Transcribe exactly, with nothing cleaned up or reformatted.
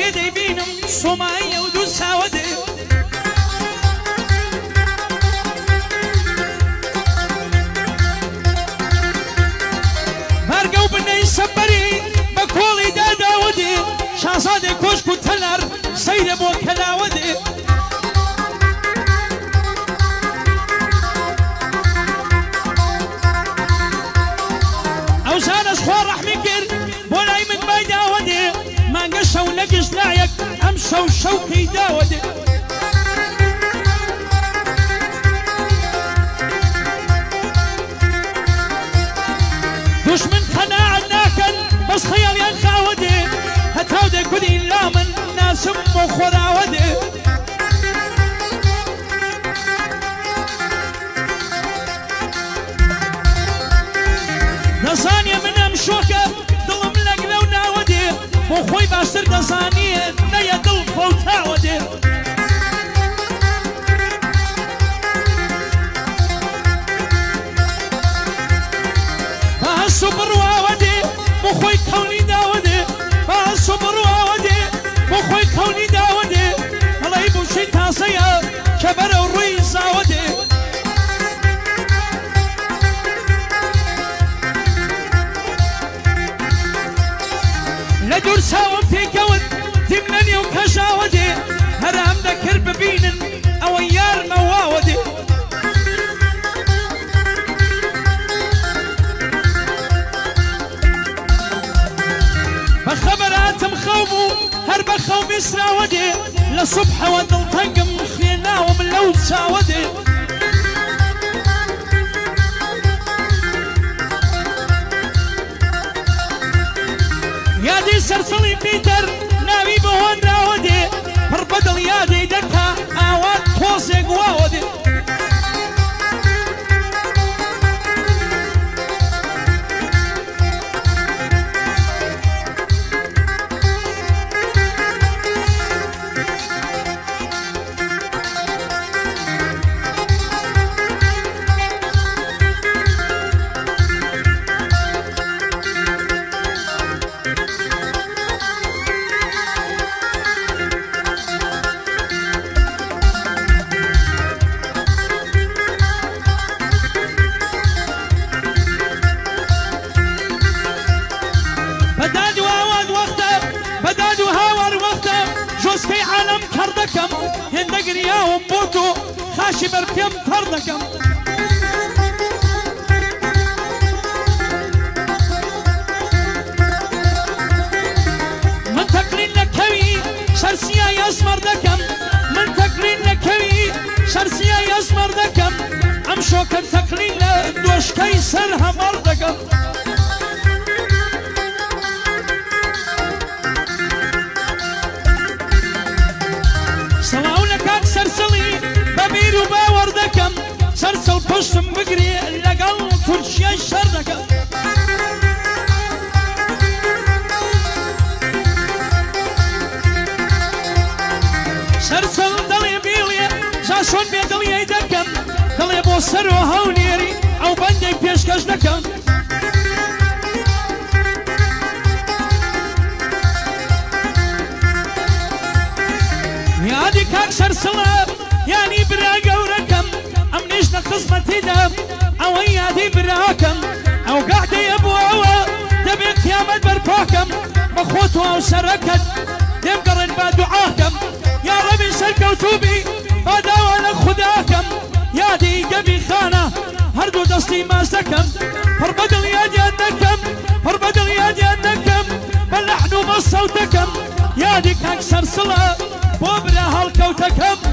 لێدەی بینم سۆمایە و دوو چاوەدێ بەرگە و بنەی سەبەری بە کۆڵی داداوەدێ شازادێ کۆشک و تەلار سەیرە بۆ کەلاوەدێ ئەوزانەش خوا ڕەحمی کرد بۆ لای من مای داوەدێ مانگە شەو لە گشتلایەک ئەم شەو شەوکەی داوەدێ دوشمن قەناعەت ناکەن بەس خەیاڵیان خاوەدێ هەتاو دێ کودی لا من ناسم بۆ خۆراوەدێ دەزانێ من ئەم شۆکە دڵم لەگلە و ناوەدێ بۆ خۆی باشتر دەزانیە نەیە دڵ فەوتاوەدێ بەهەس و بڕواوەدێ بۆ خۆی کەونی داوەدێ بەهەس و بڕواوەدێ بۆ خۆی کەونی داوەدێ هەڵەی بوشی تازەیە کە بەرەو ڕووی زاوەدێ لە دوور چاوم پێکەوت دیم لە نێو کەژاوەدێ هەرام دەکرد ببینن ئەوە یارمە واوەدێ بە خەبەراتم خەو بوو هەر بە خەو بیسراوەدێ لە سوبحەوە دڵتەنگم خوێناوم لەو چاوەدێ یادی سەرسڵی پیتەر ناوی بە هۆنراوەدێ پڕ بەدڵ یادەی دەکا ئاوات تۆزێک واوەدێ جۆسکەی عالەم کەڕ دەکەم هێندە گریاوم بۆ تۆ خاشی بەرپێم پەڕ دەکەم من تەقلین لە کەوی شەرسیای ئەسمەر دەکەم من تەقلین لە کەوی شەرسیای ئەسمەر دەکەم ئەم شۆکە تەقلین لە دۆشکەی سەر هەمەڕ دەکەم سەڵاو لە کاک سەرسڵی بەبیر و باوەڕ دەکەم سەرسڵ پشتم بگرێ لەگەڵ تورکیای شەر دەکەم سەرسڵ دەڵێ بیڵێ جا شۆن بێ دڵیەی دەکەم دڵێ بۆ سەر و هەولێری ئەو بەندەی پێشکەش دەکەم یادی کاک سەرسڵە یانی برا گەورەکەم ئەم نیشتە خزمەتیدا ئەوەی یادی براکەم ئەو گاحدەیە بۆ ئەوە دەبێت قیامەت بەرپاکەم بە خۆت و ئەو سەرەکەت دێم گەڕێن با دوعاکەم یا ڕەبی سەرکەوتوبی با داوا لە خوداکەم یادی گەبی خانە هەردوو دەستی ماس دەکەم پڕ بەدڵ یادیان دەکەم پڕ بەدڵ یادیان دەکەم بە لەحن و بە سەوتەکەم یادی کاک سەرسڵە بۆ برا هەڵکەوتەکەم